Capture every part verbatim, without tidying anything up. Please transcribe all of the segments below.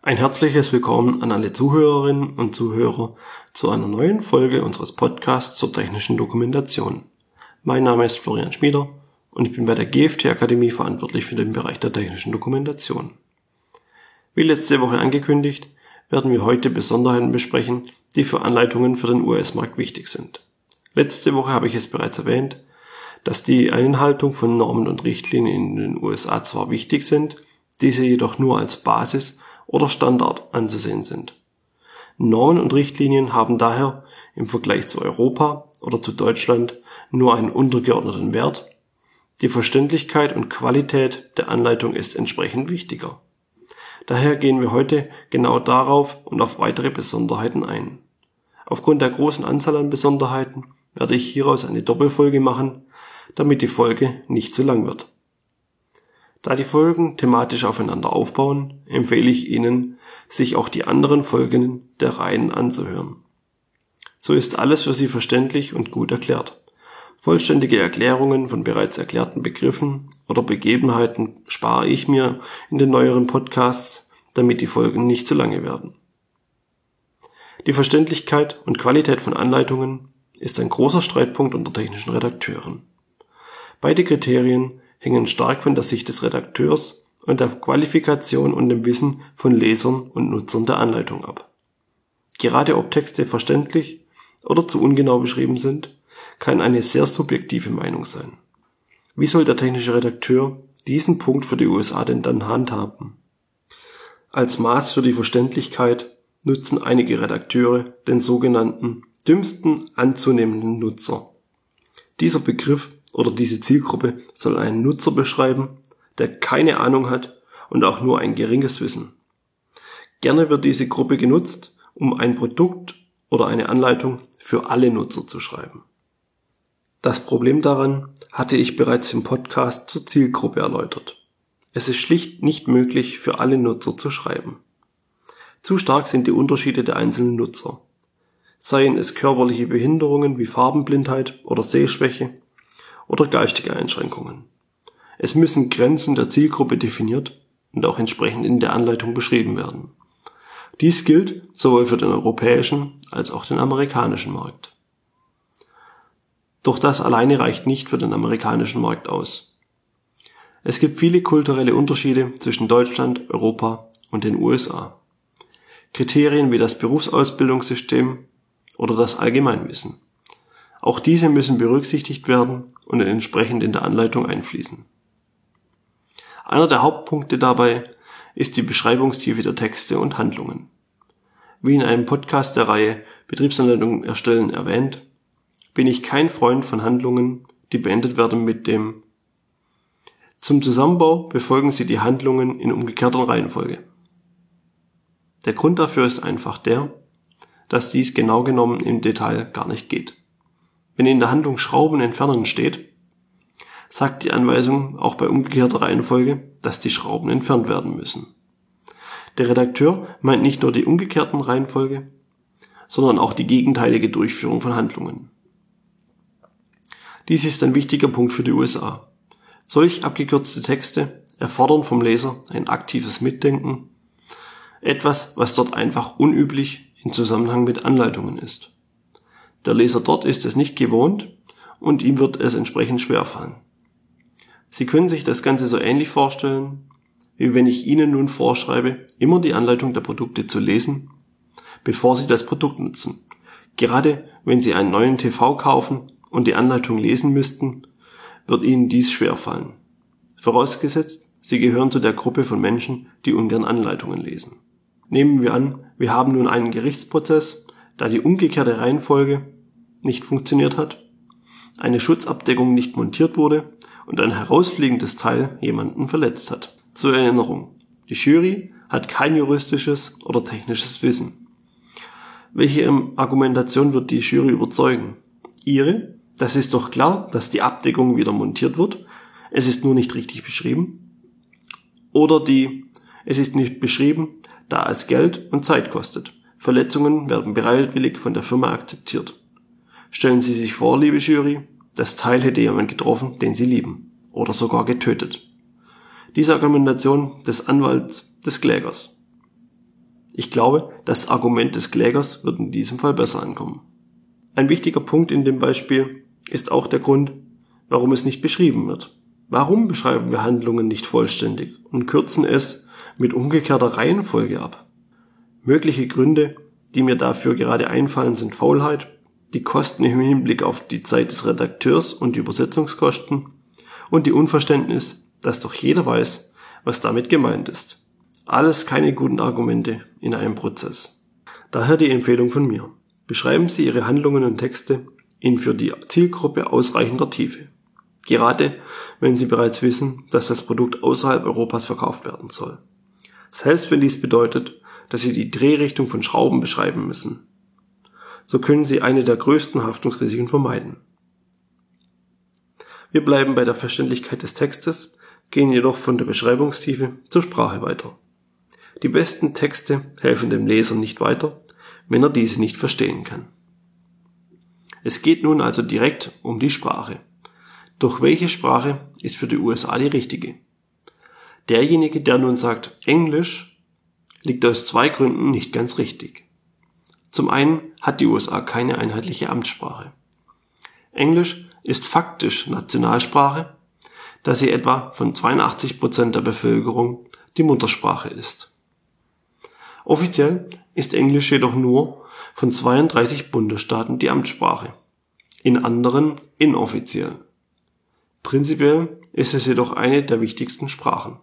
Ein herzliches Willkommen an alle Zuhörerinnen und Zuhörer zu einer neuen Folge unseres Podcasts zur technischen Dokumentation. Mein Name ist Florian Schmieder und ich bin bei der G F T Akademie verantwortlich für den Bereich der technischen Dokumentation. Wie letzte Woche angekündigt, werden wir heute Besonderheiten besprechen, die für Anleitungen für den U S-Markt wichtig sind. Letzte Woche habe ich es bereits erwähnt, dass die Einhaltung von Normen und Richtlinien in den U S A zwar wichtig sind, diese jedoch nur als Basis oder Standard anzusehen sind. Normen und Richtlinien haben daher im Vergleich zu Europa oder zu Deutschland nur einen untergeordneten Wert. Die Verständlichkeit und Qualität der Anleitung ist entsprechend wichtiger. Daher gehen wir heute genau darauf und auf weitere Besonderheiten ein. Aufgrund der großen Anzahl an Besonderheiten werde ich hieraus eine Doppelfolge machen, damit die Folge nicht zu lang wird. Da die Folgen thematisch aufeinander aufbauen, empfehle ich Ihnen, sich auch die anderen Folgen der Reihen anzuhören. So ist alles für Sie verständlich und gut erklärt. Vollständige Erklärungen von bereits erklärten Begriffen oder Begebenheiten spare ich mir in den neueren Podcasts, damit die Folgen nicht zu lange werden. Die Verständlichkeit und Qualität von Anleitungen ist ein großer Streitpunkt unter technischen Redakteuren. Beide Kriterien hängen stark von der Sicht des Redakteurs und der Qualifikation und dem Wissen von Lesern und Nutzern der Anleitung ab. Gerade ob Texte verständlich oder zu ungenau beschrieben sind, kann eine sehr subjektive Meinung sein. Wie soll der technische Redakteur diesen Punkt für die U S A denn dann handhaben? Als Maß für die Verständlichkeit nutzen einige Redakteure den sogenannten dümmsten anzunehmenden Nutzer. Dieser Begriff oder diese Zielgruppe soll einen Nutzer beschreiben, der keine Ahnung hat und auch nur ein geringes Wissen. Gerne wird diese Gruppe genutzt, um ein Produkt oder eine Anleitung für alle Nutzer zu schreiben. Das Problem daran hatte ich bereits im Podcast zur Zielgruppe erläutert. Es ist schlicht nicht möglich, für alle Nutzer zu schreiben. Zu stark sind die Unterschiede der einzelnen Nutzer. Seien es körperliche Behinderungen wie Farbenblindheit oder Sehschwäche oder geistige Einschränkungen. Es müssen Grenzen der Zielgruppe definiert und auch entsprechend in der Anleitung beschrieben werden. Dies gilt sowohl für den europäischen als auch den amerikanischen Markt. Doch das alleine reicht nicht für den amerikanischen Markt aus. Es gibt viele kulturelle Unterschiede zwischen Deutschland, Europa und den U S A. Kriterien wie das Berufsausbildungssystem oder das Allgemeinwissen. Auch diese müssen berücksichtigt werden und entsprechend in der Anleitung einfließen. Einer der Hauptpunkte dabei ist die Beschreibungstiefe der Texte und Handlungen. Wie in einem Podcast der Reihe Betriebsanleitungen erstellen erwähnt, bin ich kein Freund von Handlungen, die beendet werden mit dem Zum Zusammenbau befolgen Sie die Handlungen in umgekehrter Reihenfolge. Der Grund dafür ist einfach der, dass dies genau genommen im Detail gar nicht geht. Wenn in der Handlung Schrauben entfernen steht, sagt die Anweisung auch bei umgekehrter Reihenfolge, dass die Schrauben entfernt werden müssen. Der Redakteur meint nicht nur die umgekehrten Reihenfolge, sondern auch die gegenteilige Durchführung von Handlungen. Dies ist ein wichtiger Punkt für die U S A. Solch abgekürzte Texte erfordern vom Leser ein aktives Mitdenken, etwas, was dort einfach unüblich im Zusammenhang mit Anleitungen ist. Der Leser dort ist es nicht gewohnt und ihm wird es entsprechend schwerfallen. Sie können sich das Ganze so ähnlich vorstellen, wie wenn ich Ihnen nun vorschreibe, immer die Anleitung der Produkte zu lesen, bevor Sie das Produkt nutzen. Gerade wenn Sie einen neuen T V kaufen und die Anleitung lesen müssten, wird Ihnen dies schwerfallen. Vorausgesetzt, Sie gehören zu der Gruppe von Menschen, die ungern Anleitungen lesen. Nehmen wir an, wir haben nun einen Gerichtsprozess, da die umgekehrte Reihenfolge nicht funktioniert hat, eine Schutzabdeckung nicht montiert wurde und ein herausfliegendes Teil jemanden verletzt hat. Zur Erinnerung, die Jury hat kein juristisches oder technisches Wissen. Welche Argumentation wird die Jury überzeugen? Ihre? Das ist doch klar, dass die Abdeckung wieder montiert wird, es ist nur nicht richtig beschrieben. Oder die, es ist nicht beschrieben, da es Geld und Zeit kostet. Verletzungen werden bereitwillig von der Firma akzeptiert. Stellen Sie sich vor, liebe Jury, das Teil hätte jemand getroffen, den Sie lieben, oder sogar getötet. Diese Argumentation des Anwalts des Klägers. Ich glaube, das Argument des Klägers wird in diesem Fall besser ankommen. Ein wichtiger Punkt in dem Beispiel ist auch der Grund, warum es nicht beschrieben wird. Warum beschreiben wir Handlungen nicht vollständig und kürzen es mit umgekehrter Reihenfolge ab? Mögliche Gründe, die mir dafür gerade einfallen, sind Faulheit, die Kosten im Hinblick auf die Zeit des Redakteurs und die Übersetzungskosten und die Unverständnis, dass doch jeder weiß, was damit gemeint ist. Alles keine guten Argumente in einem Prozess. Daher die Empfehlung von mir. Beschreiben Sie Ihre Handlungen und Texte in für die Zielgruppe ausreichender Tiefe. Gerade wenn Sie bereits wissen, dass das Produkt außerhalb Europas verkauft werden soll. Selbst wenn dies bedeutet, dass Sie die Drehrichtung von Schrauben beschreiben müssen. So können Sie eine der größten Haftungsrisiken vermeiden. Wir bleiben bei der Verständlichkeit des Textes, gehen jedoch von der Beschreibungstiefe zur Sprache weiter. Die besten Texte helfen dem Leser nicht weiter, wenn er diese nicht verstehen kann. Es geht nun also direkt um die Sprache. Doch welche Sprache ist für die U S A die richtige? Derjenige, der nun sagt Englisch, liegt aus zwei Gründen nicht ganz richtig. Zum einen hat die U S A keine einheitliche Amtssprache. Englisch ist faktisch Nationalsprache, da sie etwa von zweiundachtzig Prozent der Bevölkerung die Muttersprache ist. Offiziell ist Englisch jedoch nur von zweiunddreißig Bundesstaaten die Amtssprache, in anderen inoffiziell. Prinzipiell ist es jedoch eine der wichtigsten Sprachen.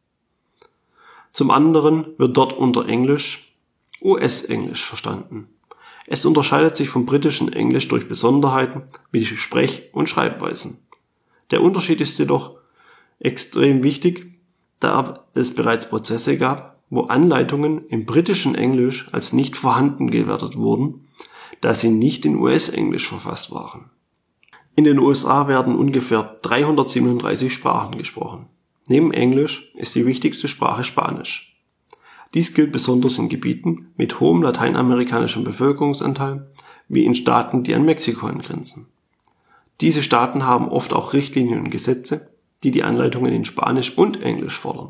Zum anderen wird dort unter Englisch U S-Englisch verstanden. Es unterscheidet sich vom britischen Englisch durch Besonderheiten wie Sprech- und Schreibweisen. Der Unterschied ist jedoch extrem wichtig, da es bereits Prozesse gab, wo Anleitungen im britischen Englisch als nicht vorhanden gewertet wurden, da sie nicht in U S-Englisch verfasst waren. In den U S A werden ungefähr dreihundertsiebenunddreißig Sprachen gesprochen. Neben Englisch ist die wichtigste Sprache Spanisch. Dies gilt besonders in Gebieten mit hohem lateinamerikanischen Bevölkerungsanteil, wie in Staaten, die an Mexiko angrenzen. Diese Staaten haben oft auch Richtlinien und Gesetze, die die Anleitungen in Spanisch und Englisch fordern.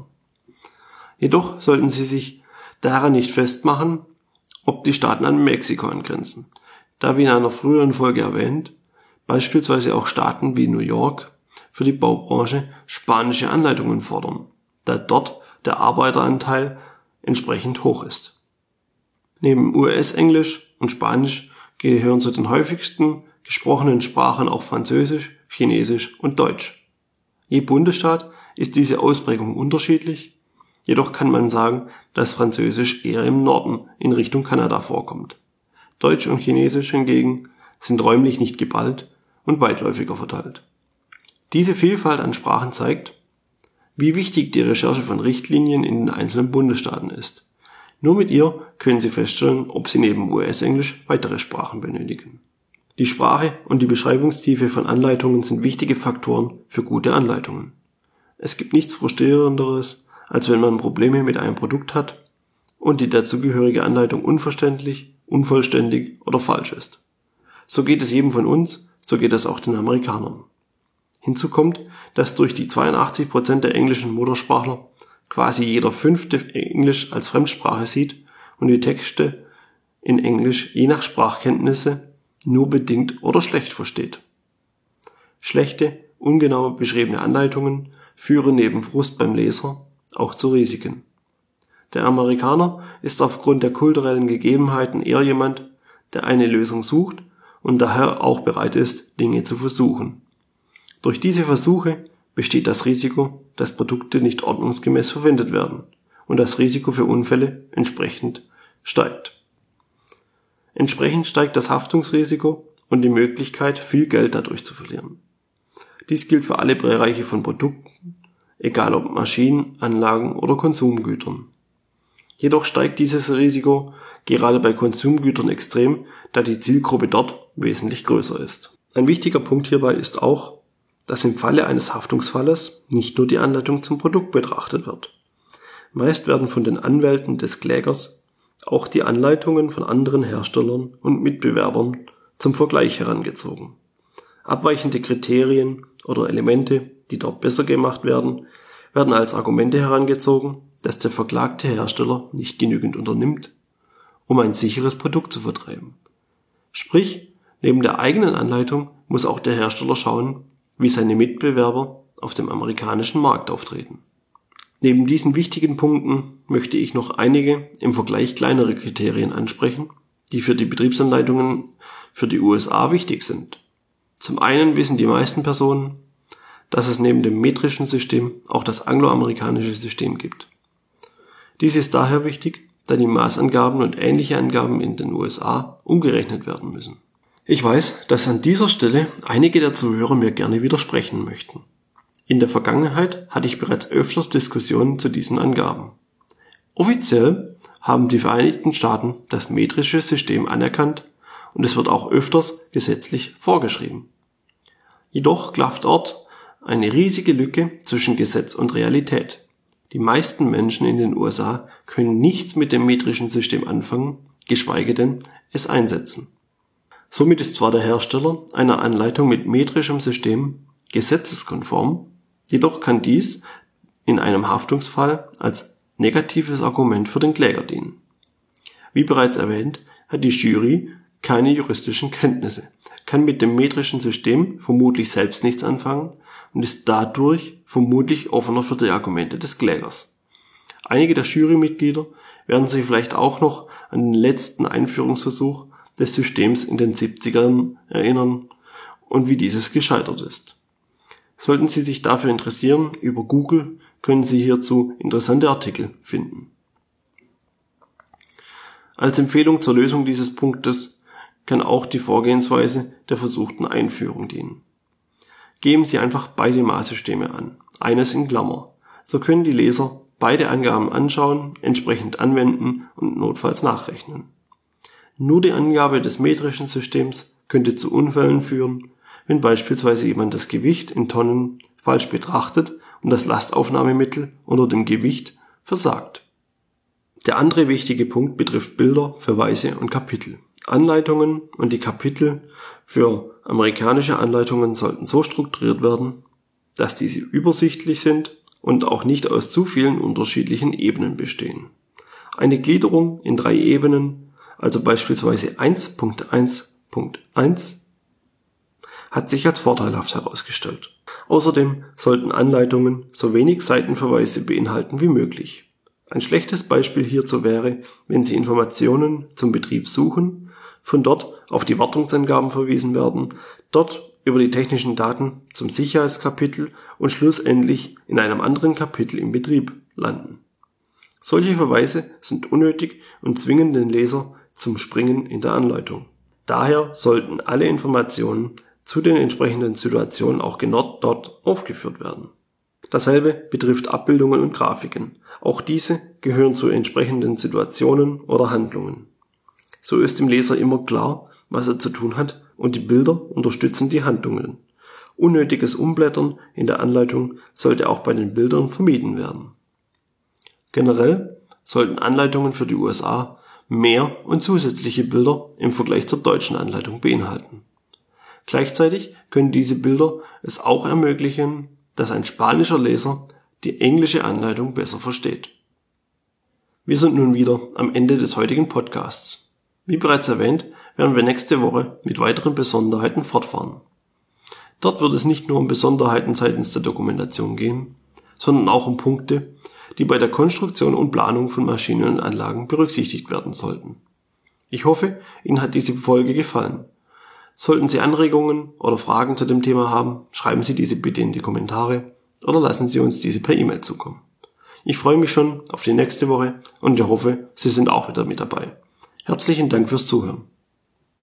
Jedoch sollten Sie sich daran nicht festmachen, ob die Staaten an Mexiko angrenzen, da wie in einer früheren Folge erwähnt, beispielsweise auch Staaten wie New York für die Baubranche spanische Anleitungen fordern, da dort der Arbeiteranteil entsprechend hoch ist. Neben U S-Englisch und Spanisch gehören zu den häufigsten gesprochenen Sprachen auch Französisch, Chinesisch und Deutsch. Je Bundesstaat ist diese Ausprägung unterschiedlich, jedoch kann man sagen, dass Französisch eher im Norden in Richtung Kanada vorkommt. Deutsch und Chinesisch hingegen sind räumlich nicht geballt und weitläufiger verteilt. Diese Vielfalt an Sprachen zeigt, wie wichtig die Recherche von Richtlinien in den einzelnen Bundesstaaten ist. Nur mit ihr können Sie feststellen, ob Sie neben U S-Englisch weitere Sprachen benötigen. Die Sprache und die Beschreibungstiefe von Anleitungen sind wichtige Faktoren für gute Anleitungen. Es gibt nichts Frustrierenderes, als wenn man Probleme mit einem Produkt hat und die dazugehörige Anleitung unverständlich, unvollständig oder falsch ist. So geht es jedem von uns, so geht es auch den Amerikanern. Hinzu kommt, dass durch die zweiundachtzig Prozent der englischen Muttersprachler quasi jeder fünfte Englisch als Fremdsprache sieht und die Texte in Englisch je nach Sprachkenntnisse nur bedingt oder schlecht versteht. Schlechte, ungenau beschriebene Anleitungen führen neben Frust beim Leser auch zu Risiken. Der Amerikaner ist aufgrund der kulturellen Gegebenheiten eher jemand, der eine Lösung sucht und daher auch bereit ist, Dinge zu versuchen. Durch diese Versuche besteht das Risiko, dass Produkte nicht ordnungsgemäß verwendet werden und das Risiko für Unfälle entsprechend steigt. Entsprechend steigt das Haftungsrisiko und die Möglichkeit, viel Geld dadurch zu verlieren. Dies gilt für alle Bereiche von Produkten, egal ob Maschinen, Anlagen oder Konsumgütern. Jedoch steigt dieses Risiko gerade bei Konsumgütern extrem, da die Zielgruppe dort wesentlich größer ist. Ein wichtiger Punkt hierbei ist auch, dass im Falle eines Haftungsfalles nicht nur die Anleitung zum Produkt betrachtet wird. Meist werden von den Anwälten des Klägers auch die Anleitungen von anderen Herstellern und Mitbewerbern zum Vergleich herangezogen. Abweichende Kriterien oder Elemente, die dort besser gemacht werden, werden als Argumente herangezogen, dass der verklagte Hersteller nicht genügend unternimmt, um ein sicheres Produkt zu vertreiben. Sprich, neben der eigenen Anleitung muss auch der Hersteller schauen, wie seine Mitbewerber auf dem amerikanischen Markt auftreten. Neben diesen wichtigen Punkten möchte ich noch einige im Vergleich kleinere Kriterien ansprechen, die für die Betriebsanleitungen für die U S A wichtig sind. Zum einen wissen die meisten Personen, dass es neben dem metrischen System auch das angloamerikanische System gibt. Dies ist daher wichtig, da die Maßangaben und ähnliche Angaben in den U S A umgerechnet werden müssen. Ich weiß, dass an dieser Stelle einige der Zuhörer mir gerne widersprechen möchten. In der Vergangenheit hatte ich bereits öfters Diskussionen zu diesen Angaben. Offiziell haben die Vereinigten Staaten das metrische System anerkannt und es wird auch öfters gesetzlich vorgeschrieben. Jedoch klafft dort eine riesige Lücke zwischen Gesetz und Realität. Die meisten Menschen in den U S A können nichts mit dem metrischen System anfangen, geschweige denn es einsetzen. Somit ist zwar der Hersteller einer Anleitung mit metrischem System gesetzeskonform, jedoch kann dies in einem Haftungsfall als negatives Argument für den Kläger dienen. Wie bereits erwähnt, hat die Jury keine juristischen Kenntnisse, kann mit dem metrischen System vermutlich selbst nichts anfangen und ist dadurch vermutlich offener für die Argumente des Klägers. Einige der Jurymitglieder werden sich vielleicht auch noch an den letzten Einführungsversuch des Systems in den siebzigern erinnern und wie dieses gescheitert ist. Sollten Sie sich dafür interessieren, über Google können Sie hierzu interessante Artikel finden. Als Empfehlung zur Lösung dieses Punktes kann auch die Vorgehensweise der versuchten Einführung dienen. Geben Sie einfach beide Maßsysteme an, eines in Klammer. So können die Leser beide Angaben anschauen, entsprechend anwenden und notfalls nachrechnen. Nur die Angabe des metrischen Systems könnte zu Unfällen führen, wenn beispielsweise jemand das Gewicht in Tonnen falsch betrachtet und das Lastaufnahmemittel unter dem Gewicht versagt. Der andere wichtige Punkt betrifft Bilder, Verweise und Kapitel. Anleitungen und die Kapitel für amerikanische Anleitungen sollten so strukturiert werden, dass diese übersichtlich sind und auch nicht aus zu vielen unterschiedlichen Ebenen bestehen. Eine Gliederung in drei Ebenen, also beispielsweise eins Punkt eins Punkt eins, hat sich als vorteilhaft herausgestellt. Außerdem sollten Anleitungen so wenig Seitenverweise beinhalten wie möglich. Ein schlechtes Beispiel hierzu wäre, wenn Sie Informationen zum Betrieb suchen, von dort auf die Wartungsangaben verwiesen werden, dort über die technischen Daten zum Sicherheitskapitel und schlussendlich in einem anderen Kapitel im Betrieb landen. Solche Verweise sind unnötig und zwingen den Leser zum Springen in der Anleitung. Daher sollten alle Informationen zu den entsprechenden Situationen auch genau dort aufgeführt werden. Dasselbe betrifft Abbildungen und Grafiken. Auch diese gehören zu entsprechenden Situationen oder Handlungen. So ist dem Leser immer klar, was er zu tun hat, und die Bilder unterstützen die Handlungen. Unnötiges Umblättern in der Anleitung sollte auch bei den Bildern vermieden werden. Generell sollten Anleitungen für die U S A mehr und zusätzliche Bilder im Vergleich zur deutschen Anleitung beinhalten. Gleichzeitig können diese Bilder es auch ermöglichen, dass ein spanischer Leser die englische Anleitung besser versteht. Wir sind nun wieder am Ende des heutigen Podcasts. Wie bereits erwähnt, werden wir nächste Woche mit weiteren Besonderheiten fortfahren. Dort wird es nicht nur um Besonderheiten seitens der Dokumentation gehen, sondern auch um Punkte, die bei der Konstruktion und Planung von Maschinen und Anlagen berücksichtigt werden sollten. Ich hoffe, Ihnen hat diese Folge gefallen. Sollten Sie Anregungen oder Fragen zu dem Thema haben, schreiben Sie diese bitte in die Kommentare oder lassen Sie uns diese per E-Mail zukommen. Ich freue mich schon auf die nächste Woche und ich hoffe, Sie sind auch wieder mit dabei. Herzlichen Dank fürs Zuhören.